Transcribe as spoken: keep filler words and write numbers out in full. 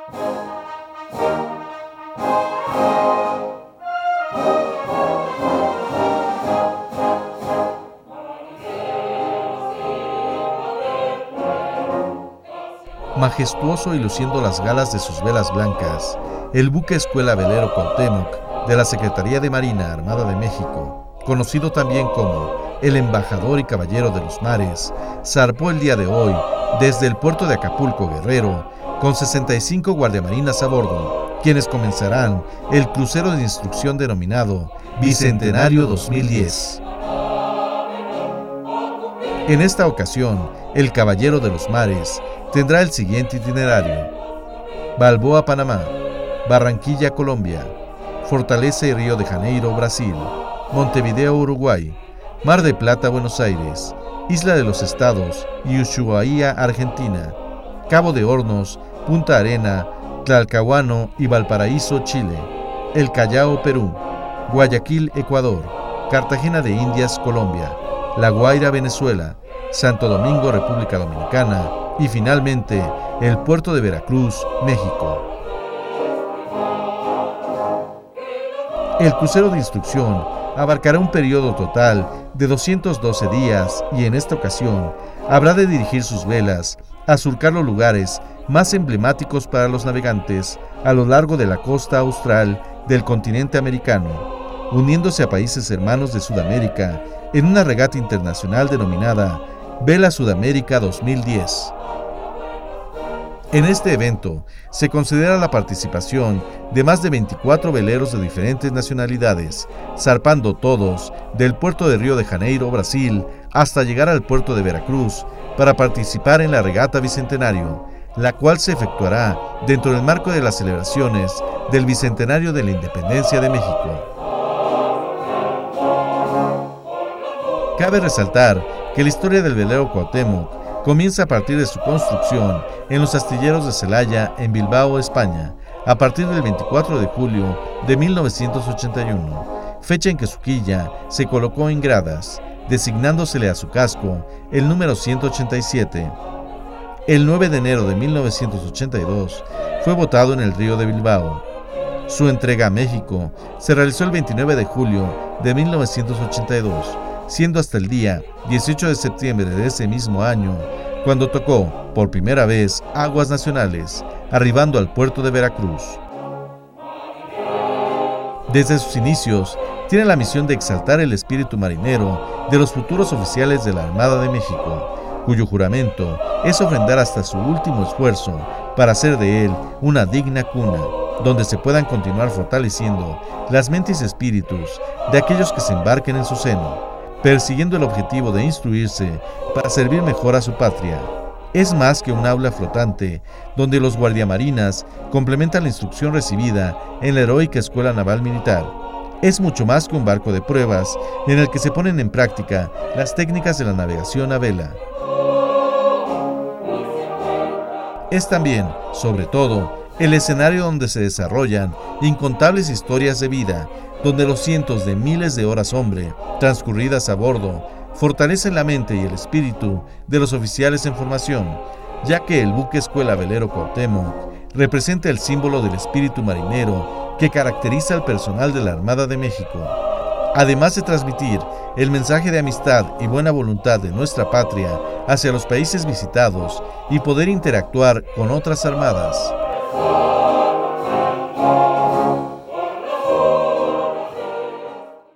Majestuoso y luciendo las galas de sus velas blancas, el buque escuela velero Cuauhtémoc de la Secretaría de Marina Armada de México, conocido también como el Embajador y Caballero de los Mares, zarpó el día de hoy desde el puerto de Acapulco, Guerrero, con sesenta y cinco guardiamarinas a bordo, quienes comenzarán el crucero de instrucción denominado Bicentenario dos mil diez. En esta ocasión, el Caballero de los Mares tendrá el siguiente itinerario: Balboa, Panamá; Barranquilla, Colombia; Fortaleza y Río de Janeiro, Brasil; Montevideo, Uruguay; Mar del Plata, Buenos Aires; Isla de los Estados y Ushuaia, Argentina; Cabo de Hornos, Punta Arena, Tlalcahuano y Valparaíso, Chile; El Callao, Perú; Guayaquil, Ecuador; Cartagena de Indias, Colombia; La Guaira, Venezuela; Santo Domingo, República Dominicana; y finalmente el puerto de Veracruz, México. El crucero de instrucción abarcará un periodo total de doscientos doce días y en esta ocasión habrá de dirigir sus velas a surcar los lugares más emblemáticos para los navegantes a lo largo de la costa austral del continente americano, uniéndose a países hermanos de Sudamérica en una regata internacional denominada Vela Sudamérica dos mil diez. En este evento se considera la participación de más de veinticuatro veleros de diferentes nacionalidades, zarpando todos del puerto de Río de Janeiro, Brasil, hasta llegar al puerto de Veracruz para participar en la regata Bicentenario, la cual se efectuará dentro del marco de las celebraciones del Bicentenario de la Independencia de México. Cabe resaltar que la historia del velero Cuauhtémoc comienza a partir de su construcción en los astilleros de Celaya, en Bilbao, España, a partir del veinticuatro de julio de mil novecientos ochenta y uno, fecha en que su quilla se colocó en gradas, designándosele a su casco el número ciento ochenta y siete. El nueve de enero de mil novecientos ochenta y dos fue botado en el río de Bilbao. Su entrega a México se realizó el veintinueve de julio de mil novecientos ochenta y dos, siendo hasta el día dieciocho de septiembre de ese mismo año cuando tocó por primera vez aguas nacionales, arribando al puerto de Veracruz. Desde sus inicios, tiene la misión de exaltar el espíritu marinero de los futuros oficiales de la Armada de México, cuyo juramento es ofrendar hasta su último esfuerzo para hacer de él una digna cuna, donde se puedan continuar fortaleciendo las mentes y espíritus de aquellos que se embarquen en su seno, persiguiendo el objetivo de instruirse para servir mejor a su patria. Es más que un aula flotante, donde los guardiamarinas complementan la instrucción recibida en la heroica Escuela Naval Militar. Es mucho más que un barco de pruebas en el que se ponen en práctica las técnicas de la navegación a vela. Es también, sobre todo, el escenario donde se desarrollan incontables historias de vida, donde los cientos de miles de horas hombre transcurridas a bordo fortalecen la mente y el espíritu de los oficiales en formación, ya que el buque escuela velero Cuauhtémoc representa el símbolo del espíritu marinero que caracteriza al personal de la Armada de México, además de transmitir el mensaje de amistad y buena voluntad de nuestra patria hacia los países visitados y poder interactuar con otras armadas.